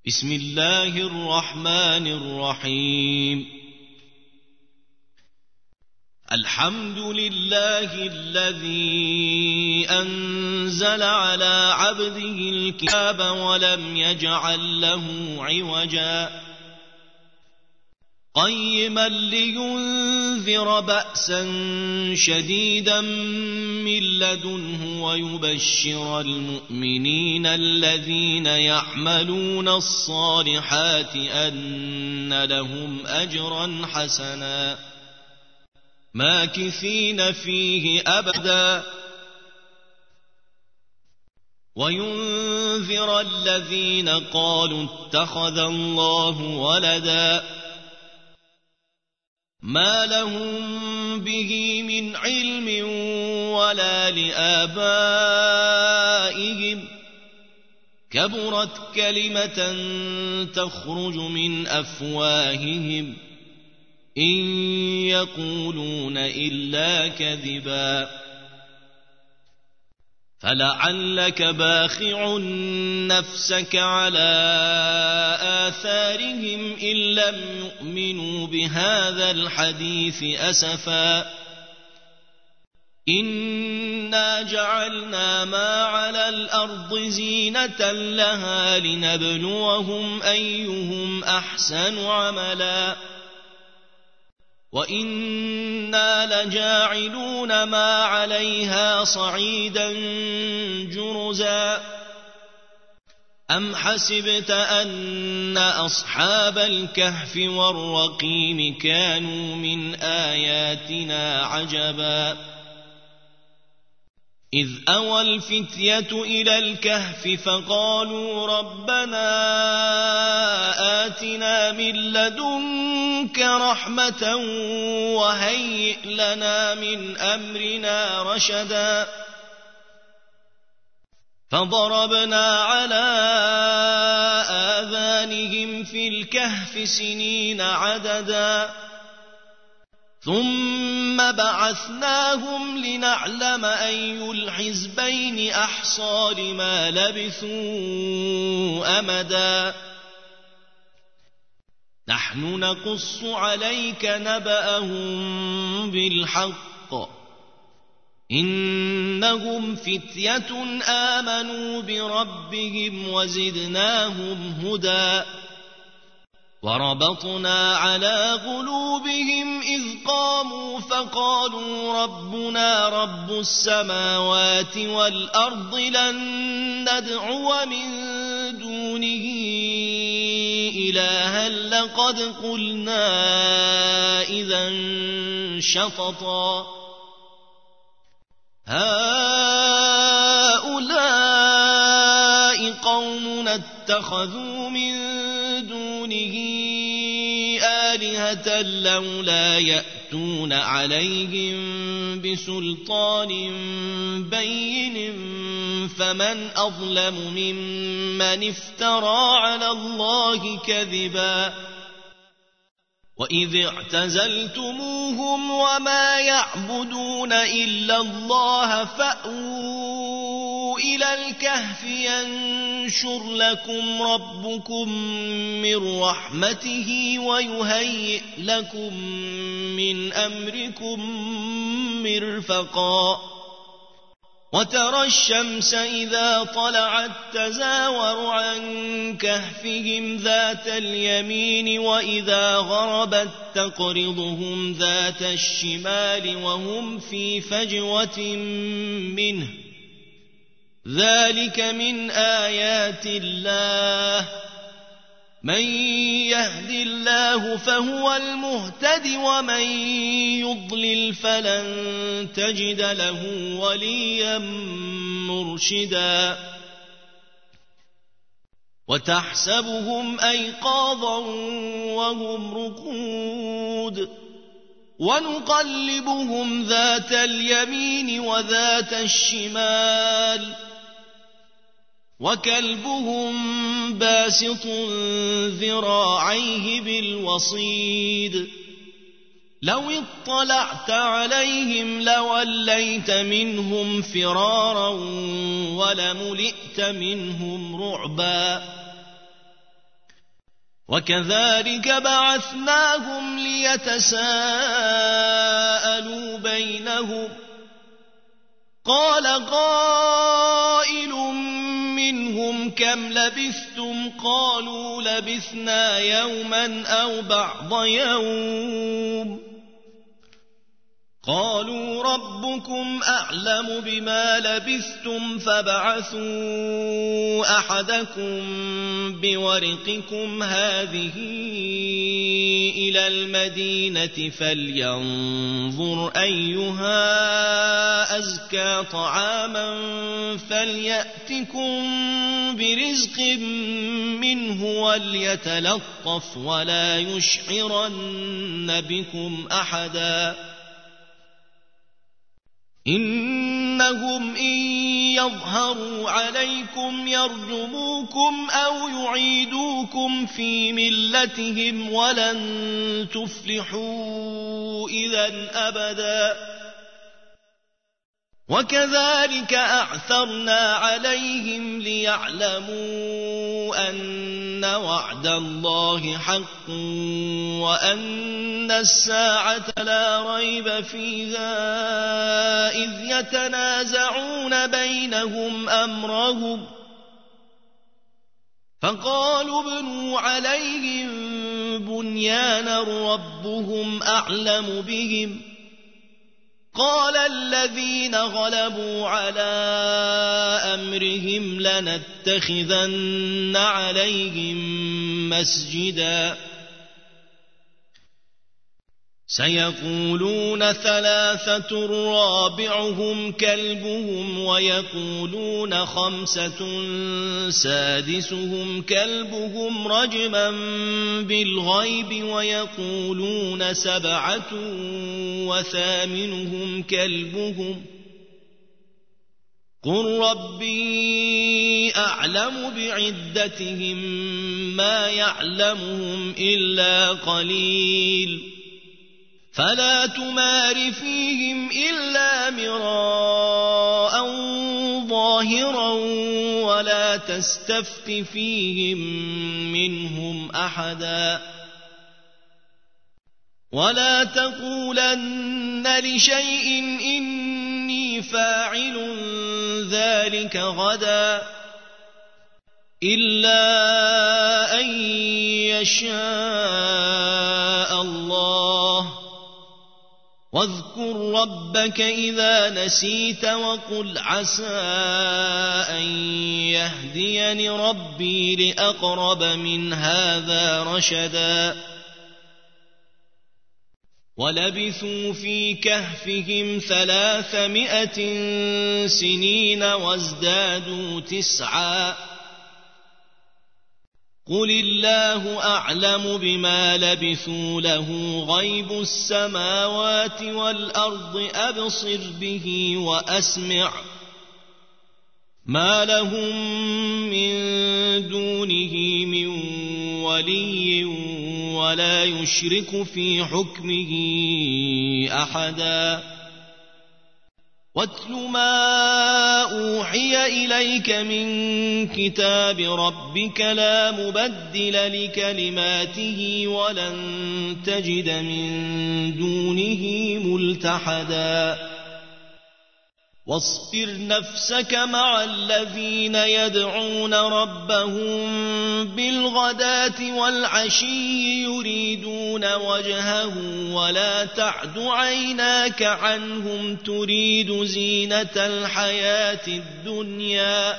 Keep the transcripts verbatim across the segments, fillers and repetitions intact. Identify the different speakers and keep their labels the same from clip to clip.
Speaker 1: بسم الله الرحمن الرحيم. الحمد لله الذي أنزل على عبده الكتاب ولم يجعل له عوجا قيما لينذر بأسا شديدا من لدنه ويبشر المؤمنين الذين يعملون الصالحات أن لهم أجرا حسنا ماكثين فيه أبدا وينذر الذين قالوا اتخذ الله ولدا ما لهم به من علم ولا لآبائهم كبرت كلمة تخرج من أفواههم إن يقولون إلا كذبا فلعلك باخع نفسك على آثارهم إن لم يؤمنوا بهذا الحديث أسفا إنا جعلنا ما على الأرض زينة لها لنبلوهم أيهم أحسن عملا وإنا لجاعلون ما عليها صعيدا جرزا أم حسبت أن أصحاب الكهف والرقيم كانوا من آياتنا عجبا إذ أوى الفتية إلى الكهف فقالوا ربنا آتنا من لدنك رحمة وهيئ لنا من أمرنا رشدا فضربنا على آذانهم في الكهف سنين عددا ثم بعثناهم لنعلم أي الحزبين أحصى لما لبثوا أمدا نحن نقص عليك نبأهم بالحق إنهم فتية آمنوا بربهم وزدناهم هدى وربطنا على قلوبهم إذ قاموا فقالوا ربنا رب السماوات والأرض لن ندعو من دونه إلها لقد قلنا إذا شططا هؤلاء قومنا اتخذوا من دونه آلهة لولا يأتون عليهم بسلطان بين فمن أظلم ممن افترى على الله كذبا وإذ اعتزلتموهم وما يعبدون إلا الله فأووا إلى الكهف ينشر لكم ربكم من رحمته ويهيئ لكم من أمركم مرفقا وترى الشمس إذا طلعت تزاور عن كهفهم ذات اليمين وإذا غربت تقرضهم ذات الشمال وهم في فجوة منه ذلك من آيات الله من يهد الله فهو المهتد ومن يضلل فلن تجد له وليا مرشدا وتحسبهم أيقاظا وهم رقود ونقلبهم ذات اليمين وذات الشمال وكلبهم باسط ذراعيه بالوصيد لو اطلعت عليهم لوليت منهم فرارا ولملئت منهم رعبا وكذلك بعثناهم ليتساءلوا بينهم قال قائل منهم كم لبثتم قالوا لبثنا يوما أو بعض يوم قالوا ربكم أعلم بما لبثتم فابعثوا أحدكم بورقكم هذه إلى المدينة فلينظر أيها أزكى طعاما فليأتكم برزق منه وليتلطف ولا يشعرن بكم أحدا إنهم إن يظهروا عليكم يرجموكم أو يعيدوكم في ملتهم ولن تفلحوا إذا أبدا وكذلك أعثرنا عليهم ليعلموا أن وعد الله حق وأن الساعة لا ريب فيها إذ يتنازعون بينهم أمرهم فقالوا ابنوا عليهم بنيانا ربهم أعلم بهم قال الذين غلبوا على أمرهم لنتخذن عليهم مسجدا سيقولون ثلاثة رابعهم كلبهم ويقولون خمسة سادسهم كلبهم رجما بالغيب ويقولون سبعة وثامنهم كلبهم قل ربي أعلم بعدتهم ما يعلمهم إلا قليل فلا تمار فيهم إلا مراء ظاهرا ولا تستفت فيهم منهم أحدا ولا تقولن لشيء إني فاعل ذلك غدا إلا أن يشاء الله واذكر ربك إذا نسيت وقل عسى أن يهديني ربي لأقرب من هذا رشدا ولبثوا في كهفهم ثلاثمائة سنين وازدادوا تسعا قل الله أعلم بما لبثوا له غيب السماوات والأرض أبصر به وأسمع ما لهم من دونه من ولي ولا يشرك في حكمه أحدا واتل ما أوحي إليك من كتاب ربك لا مبدل لكلماته ولن تجد من دونه ملتحدا واصبر نفسك مع الذين يدعون ربهم بالغداة والعشي يريدون وجهه ولا تعد عيناك عنهم تريد زينة الحياة الدنيا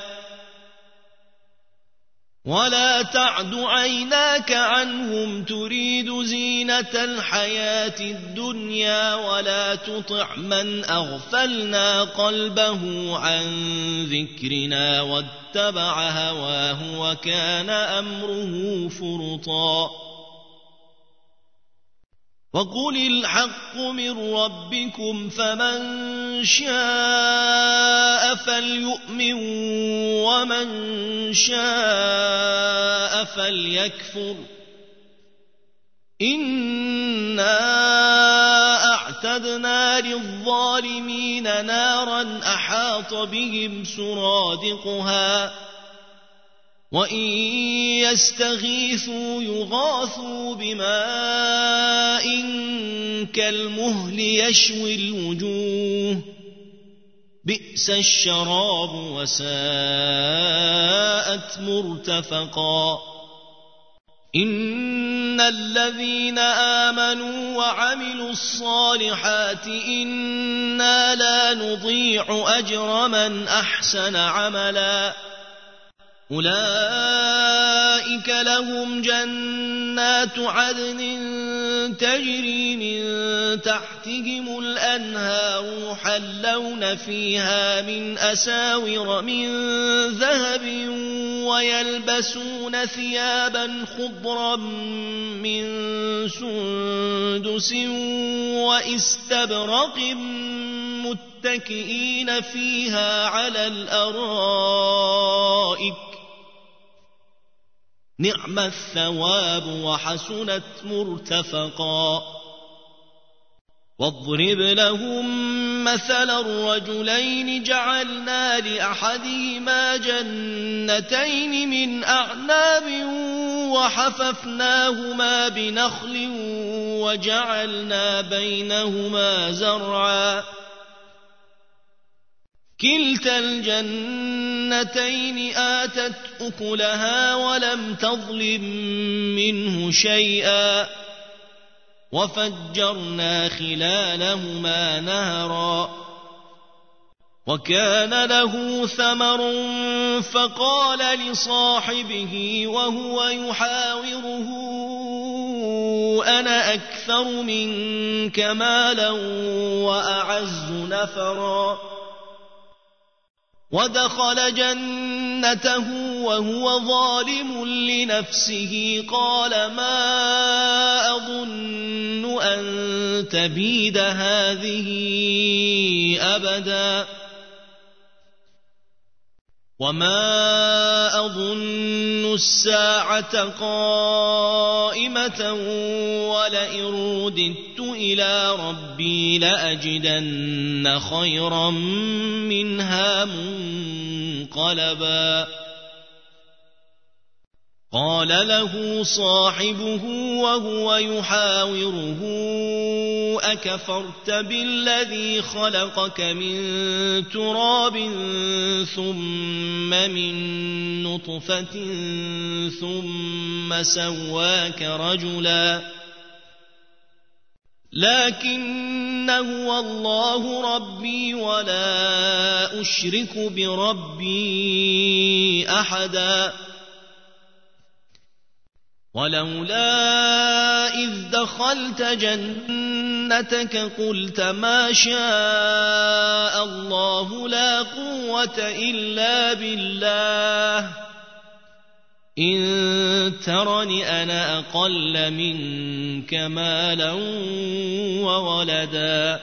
Speaker 1: ولا تعد عيناك عنهم تريد زينة الحياة الدنيا ولا تطع من أغفلنا قلبه عن ذكرنا واتبع هواه وكان أمره فرطا وقل الحق من ربكم فمن شاء فليؤمن ومن شاء فليكفر إنا أعتدنا للظالمين نارا أحاط بهم سرادقها وإن يستغيثوا يغاثوا بماء كالمهل يشوي الوجوه بئس الشراب وساءت مرتفقا إن الذين آمنوا وعملوا الصالحات إنا لا نضيع أجر من أحسن عملا أولئك لهم جنات عدن تجري من تحتهم الأنهار يحلون فيها من أساور من ذهب ويلبسون ثيابا خضرا من سندس وإستبرق متكئين فيها على الأرائك نعم الثواب وحسنت مرتفقا واضرب لهم مثل الرجلين جعلنا لأحدهما جنتين من أعناب وحففناهما بنخل وجعلنا بينهما زرعا كلتا الجنتين آتت أكلها ولم تظلم منه شيئا وفجرنا خلالهما نهرا وكان له ثمر فقال لصاحبه وهو يحاوره أنا أكثر منك مالا وأعز نفرا ودخل جنته وهو ظالم لنفسه قال ما أظن أن تبيد هذه أبدا وما أظن الساعة قائمة ولئن رددت إلى ربي لأجدن خيرا منها منقلبا قال له صاحبه وهو يحاوره أكفرت بالذي خلقك من تراب ثم من نطفة ثم سواك رجلا لكن هو الله ربي ولا أشرك بربي أحدا ولولا إذ دخلت جنتك قلت ما شاء الله لا قوة إلا بالله إن ترني أنا أقل منك مالا وولدا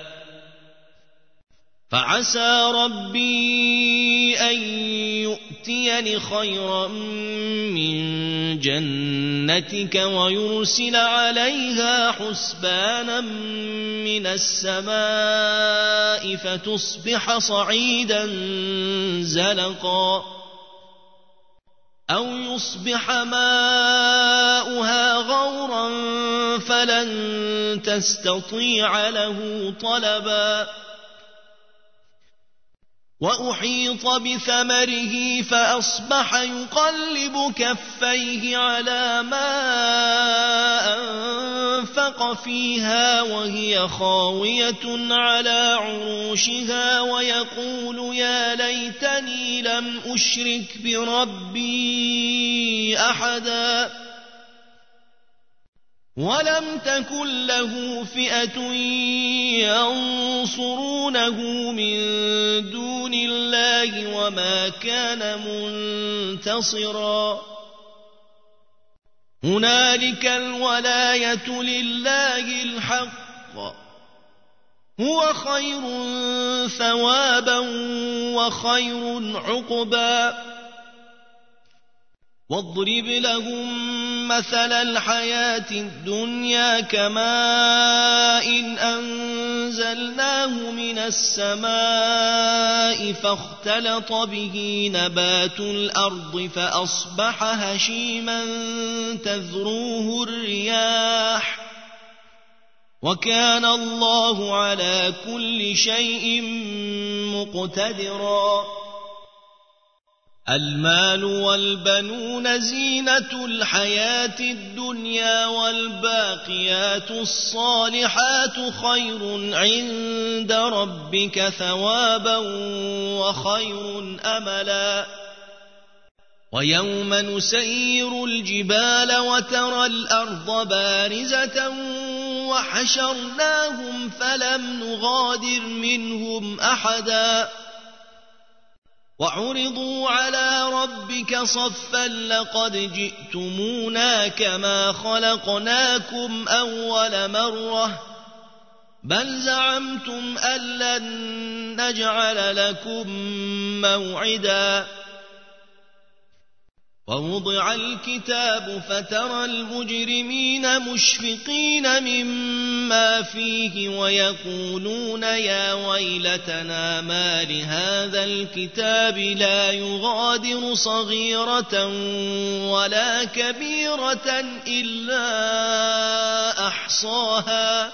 Speaker 1: فعسى ربي أن يؤتيني خيرا من جنتك ويرسل عليها حسبانا من السماء فتصبح صعيدا زلقا أو يصبح ماؤها غورا فلن تستطيع له طلبا وأحيط بثمره فأصبح يقلب كفيه على ما أنفق فيها وهي خاوية على عروشها ويقول يا ليتني لم أشرك بربي أحدا ولم تكن له فئة ينصرونه من دون الله وما كان منتصرا هنالك الولاية لله الحق هو خير ثوابا وخير عقبا واضرب لهم مثل الحياة الدنيا كماء إن أنزلناه من السماء فاختلط به نبات الأرض فأصبح هشيما تذروه الرياح وكان الله على كل شيء مقتدرا. المال والبنون زينة الحياة الدنيا والباقيات الصالحات خير عند ربك ثوابا وخير أملا. ويوم نسير الجبال وترى الأرض بارزة وحشرناهم فلم نغادر منهم أحدا وعرضوا على ربك صفا لقد جئتمونا كما خلقناكم أول مرة بل زعمتم أن لن نجعل لكم موعدا. ووضع الكتاب فترى المجرمين مشفقين مما فيه ويقولون يا ويلتنا ما لهذا الكتاب لا يغادر صغيرة ولا كبيرة إلا أحصاها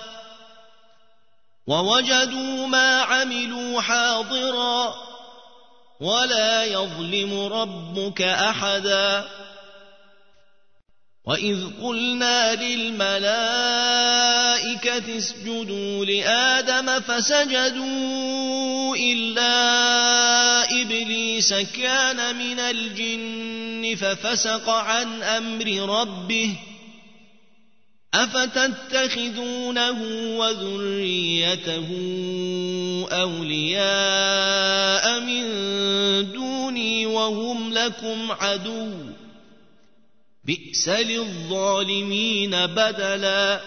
Speaker 1: ووجدوا ما عملوا حاضرا ولا يظلم ربك أحدا. وإذ قلنا للملائكة اسجدوا لآدم فسجدوا إلا إبليس كان من الجن ففسق عن أمر ربه أفتتخذونه وذريته أولياء من دوني وهم لكم عدو بئس للظالمين بدلا.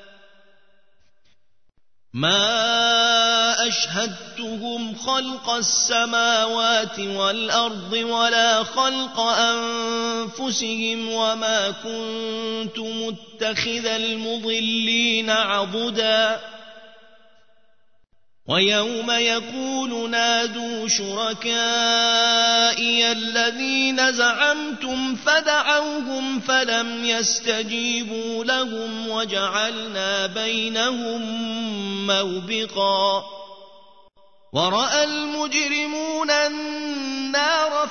Speaker 1: ما أشهدتهم خلق السماوات والأرض ولا خلق أنفسهم وما كنت متخذ المضلين عضدا. ويوم يقول نادوا شركائي الذين زعمتم فدعوهم فلم يستجيبوا لهم وجعلنا بينهم موبقا. ورأى المجرمون النار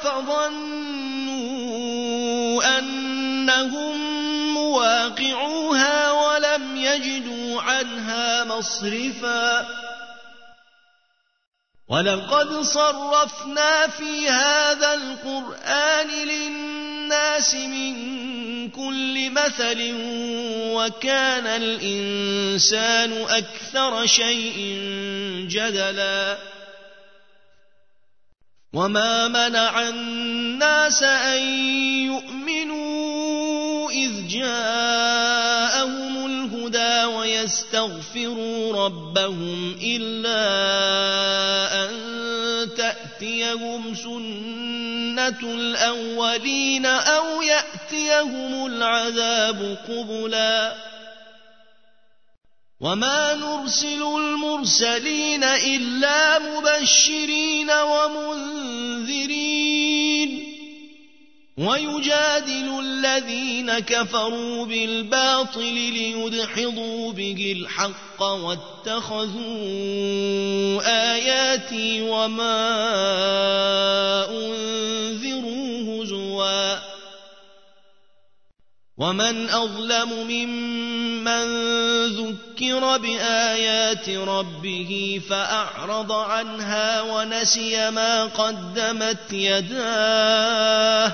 Speaker 1: فظنوا أنهم مواقعوها ولم يجدوا عنها مصرفا. ولقد صرفنا في هذا القرآن للناس من كل مثل وكان الإنسان أكثر شيء جدلا. وما منع الناس أن يؤمنوا إذ جاءهم الهدى ويستغفروا ربهم إلا أن تأتيهم سنة الأولين أو يأتيهم العذاب قبلا. وما نرسل المرسلين إلا مبشرين ومنذرين ويجادل الذين كفروا بالباطل ليدحضوا به الحق واتخذوا آياتي وما أنذروا هزوا. ومن أظلم ممن ذكر بآيات ربه فأعرض عنها ونسي ما قدمت يداه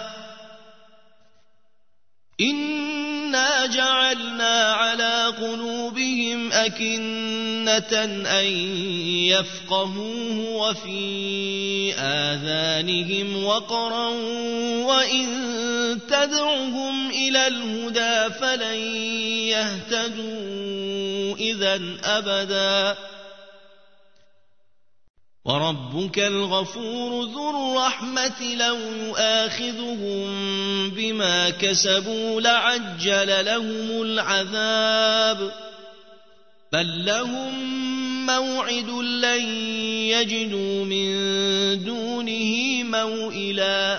Speaker 1: إنا جعلنا على قلوبهم أكنة أن يفقهوه وفي آذانهم وقرا وإن تدعهم إلى الهدى فلن يهتدوا إذا أبدا. وربك الغفور ذو الرحمة لو يؤاخذهم بما كسبوا لعجل لهم العذاب بل لهم موعد لن يجدوا من دونه موئلا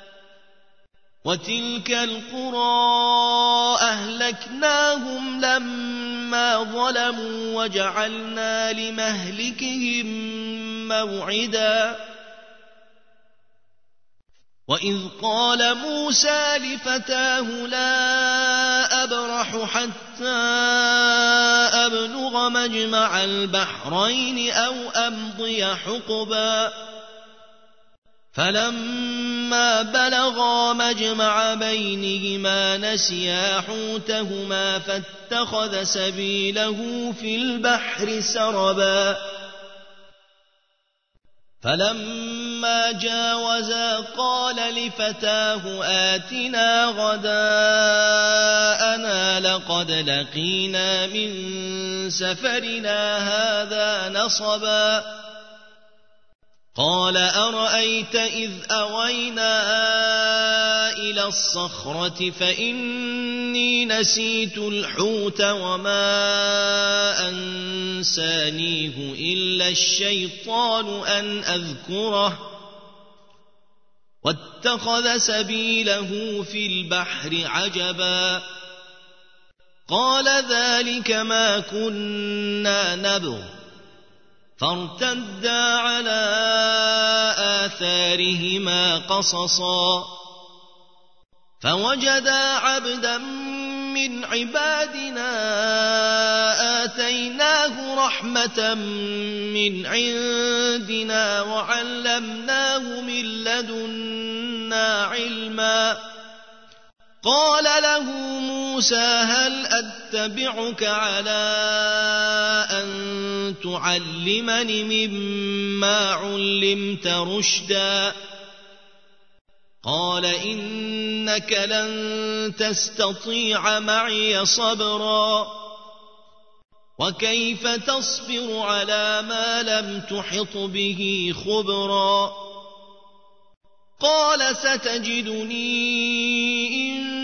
Speaker 1: وتلك القرى أهلكناهم لما ظلموا وجعلنا لمهلكهم موعدا وإذ قال موسى لفتاه لا أبرح حتى أبلغ مجمع البحرين أو أمضي حقبا فلما بلغا مجمع بينهما نسيا حوتهما فاتخذ سبيله في البحر سربا فلما جاوزا قال لفتاه آتنا غداءنا لقد لقينا من سفرنا هذا نصبا قال أرأيت إذ أوينا إلى الصخرة فإني نسيت الحوت وما أنسانيه إلا الشيطان أن أذكره واتخذ سبيله في البحر عجبا قال ذلك ما كنا نبغ فارتدا على آثارهما قصصا فوجدا عبدا من عبادنا آتيناه رحمة من عندنا وعلمناه من لدنا علما قال له موسى هل أتبعك على أن تعلمني مما علمت رشدا قال إنك لن تستطيع معي صبرا وكيف تصبر على ما لم تحط به خبرا قال ستجدني إن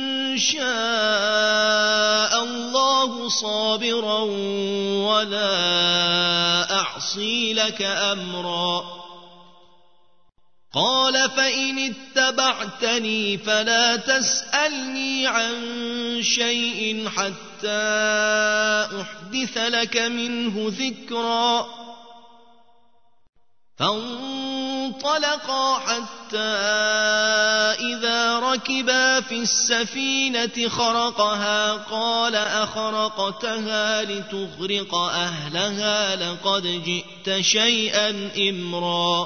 Speaker 1: شاء الله صابرا ولا أعصي لك أمرا قال فإن اتبعتني فلا تسألني عن شيء حتى أحدث لك منه ذكرا فانطلقا حتى إذا ركبا في السفينة خرقها قال أخرقتها لتغرق أهلها لقد جئت شيئا إمرا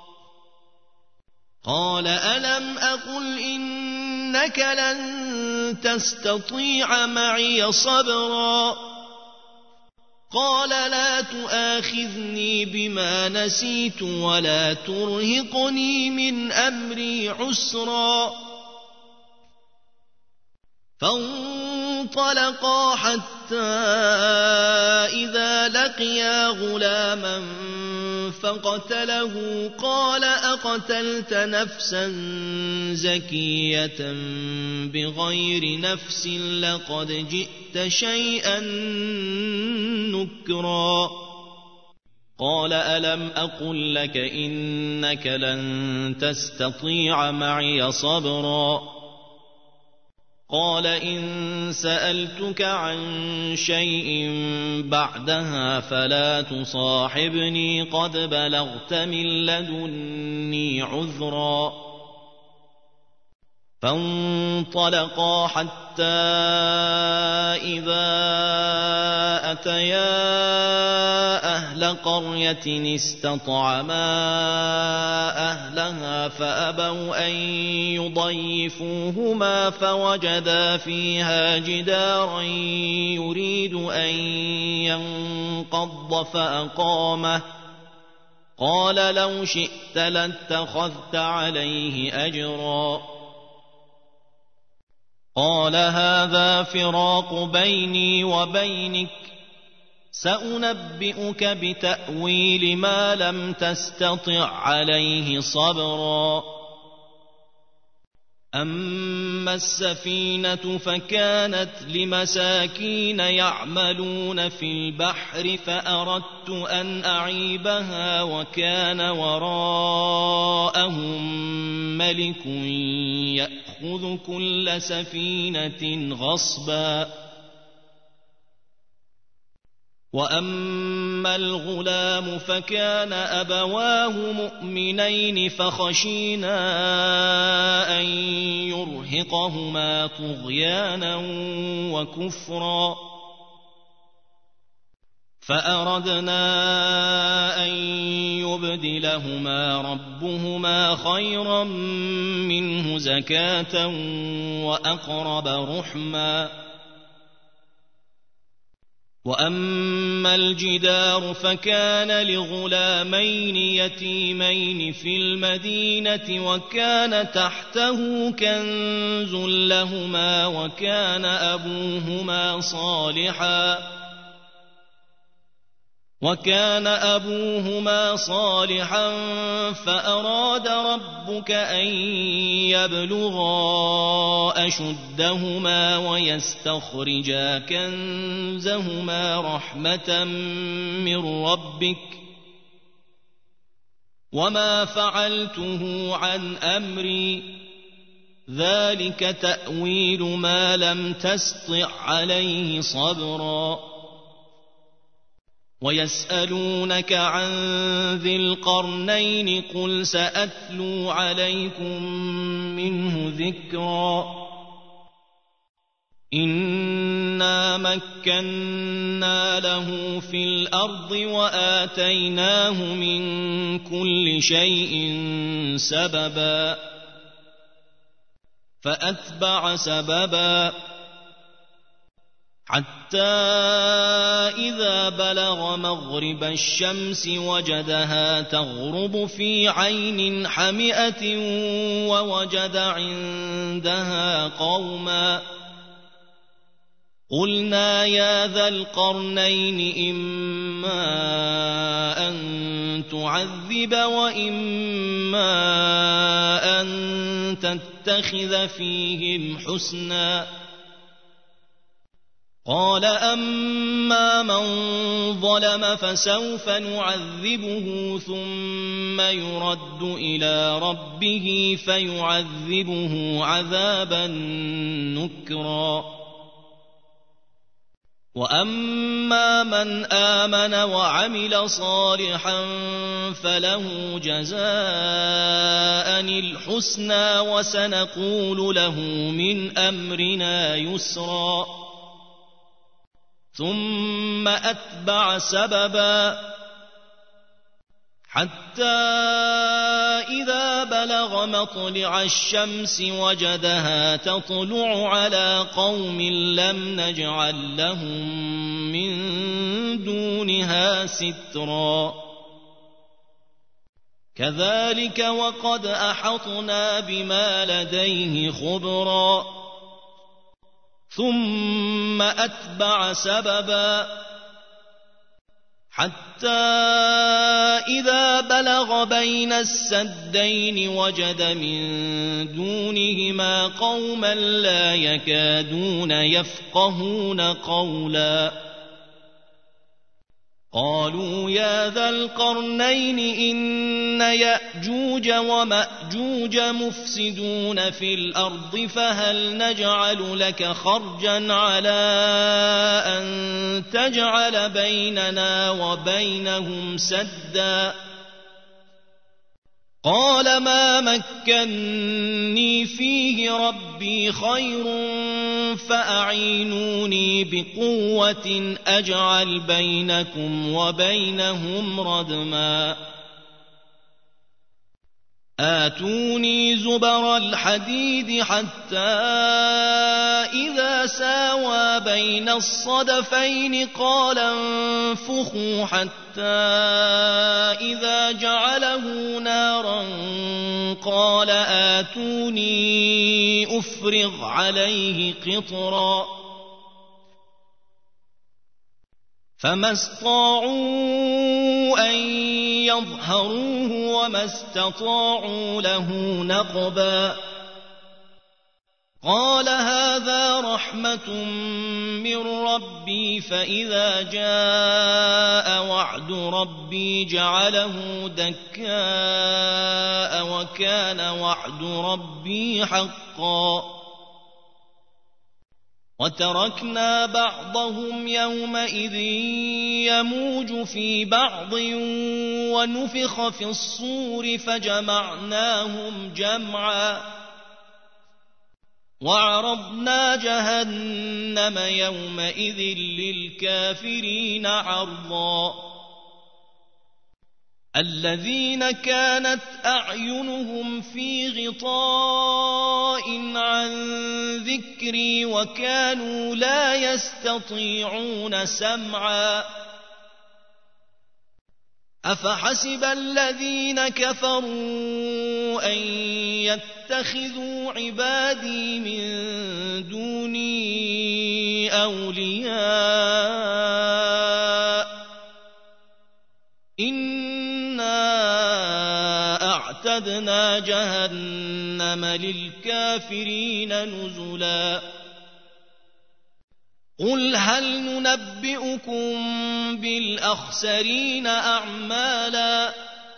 Speaker 1: قال ألم أقل إنك لن تستطيع معي صبرا قال لا تؤاخذني بما نسيت ولا ترهقني من أمري عسرا فانطلقا حتى إذا لقيا غلاما فقتله قال أقتلت نفسا زكية بغير نفس لقد جئت شيئا نكرا قال ألم أقل لك إنك لن تستطيع معي صبرا قال إن سألتك عن شيء بعدها فلا تصاحبني قد بلغت من لدني عذرا فانطلقا حتى إذا أتيا أهل قرية استطعما أهلها فأبوا أن يضيفوهما فوجدا فيها جدارا يريد أن ينقض فأقامه قال لو شئت لاتخذت عليه أجرا قال هذا فراق بيني وبينك سأنبئك بتأويل ما لم تستطع عليه صبرا أما السفينة فكانت لمساكين يعملون في البحر فأردت أن أعيبها وكان وراءهم ملك يأخذ كل سفينة غصبا. وأما الغلام فكان أبواه مؤمنين فخشينا أن يرهقهما طغيانا وكفرا فأردنا أن يبدلهما ربهما خيرا منه زكاة وأقرب رحما. وأما الجدار فكان لغلامين يتيمين في المدينة وكان تحته كنز لهما وكان أبوهما صالحا وكان أبوهما صالحا فأراد ربك أن يبلغا أشدهما ويستخرجا كنزهما رحمة من ربك وما فعلته عن أمري ذلك تأويل ما لم تسطع عليه صبرا. ويسألونك عن ذي القرنين قل سأتلو عليكم منه ذكرا. إنا مكنا له في الأرض وآتيناه من كل شيء سببا فأتبع سببا حتى إذا بلغ مغرب الشمس وجدها تغرب في عين حمئة ووجد عندها قوما قلنا يا ذا القرنين إما أن تعذب وإما أن تتخذ فيهم حسنا. قال أما من ظلم فسوف نعذبه ثم يرد إلى ربه فيعذبه عذابا نكرا. وأما من آمن وعمل صالحا فله جزاء الحسنى وسنقول له من أمرنا يسرا. ثم أتبع سببا حتى إذا بلغ مطلع الشمس وجدها تطلع على قوم لم نجعل لهم من دونها سترا. كذلك وقد أحطنا بما لديه خبرا. ثم أتبع سببا حتى إذا بلغ بين السدين وجد من دونهما قوما لا يكادون يفقهون قولا. قالوا يا ذا القرنين إن يأجوج ومأجوج مفسدون في الأرض فهل نجعل لك خرجا على أن تجعل بيننا وبينهم سدا. قال ما مكني فيه ربي خير فأعينوني بقوة أجعل بينكم وبينهم ردما. آتوني زبر الحديد حتى إذا ساوى بين الصدفين قال انفخوا حتى إذا جعله نارا قال آتوني أفرغ عليه قطرا. فما استطاعوا أن يظهروه وما استطاعوا له نقبا. قال هذا رحمة من ربي فإذا جاء وعد ربي جعله دكاء وكان وعد ربي حقا وتركنا بعضهم يومئذ يموج في بعض ونفخ في الصور فجمعناهم جمعا وعرضنا جهنم يومئذ للكافرين عرضا الذين كانت أعينهم في غطاء عن ذكري وكانوا لا يستطيعون سمعا أفحسب الذين كفروا أن يتخذوا عبادي من دوني أولياء إنا أعتدنا جهنم للكافرين نزلا قل هل ننبئكم بالأخسرين أعمالا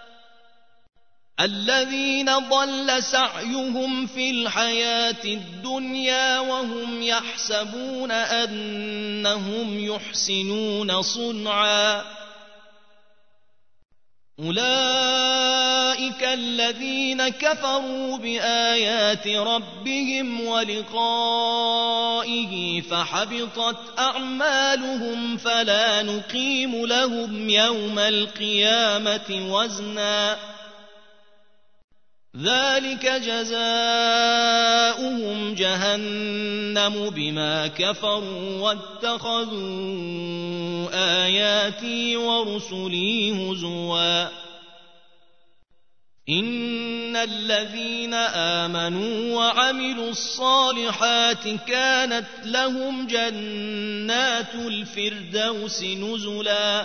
Speaker 1: الذين ضل سعيهم في الحياة الدنيا وهم يحسبون أنهم يحسنون صنعا أولئك الذين كفروا بآيات ربهم ولقائه فحبطت أعمالهم فلا نقيم لهم يوم القيامة وزنا ذلك جزاؤهم جهنم بما كفروا واتخذوا آياتي ورسلي هزوا إن الذين آمنوا وعملوا الصالحات كانت لهم جنات الفردوس نزلا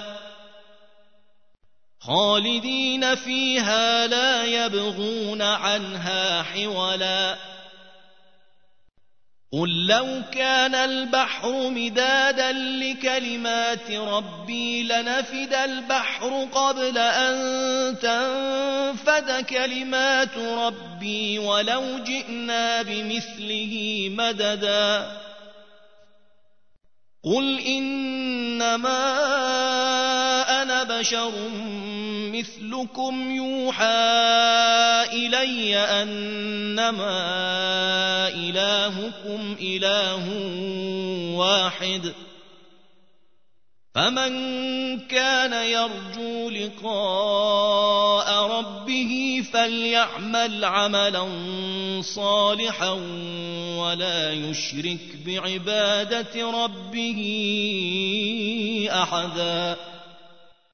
Speaker 1: خالدين فيها لا يبغون عنها حولا قل لو كان البحر مدادا لكلمات ربي لنفد البحر قبل أن تنفد كلمات ربي ولو جئنا بمثله مددا قل إنما أنا بشر مثلكم يوحى إلي أنما إلهكم إله واحد فمن كان يرجو لقاء ربه فليعمل عملا صالحا ولا يشرك بعبادة ربه أحدا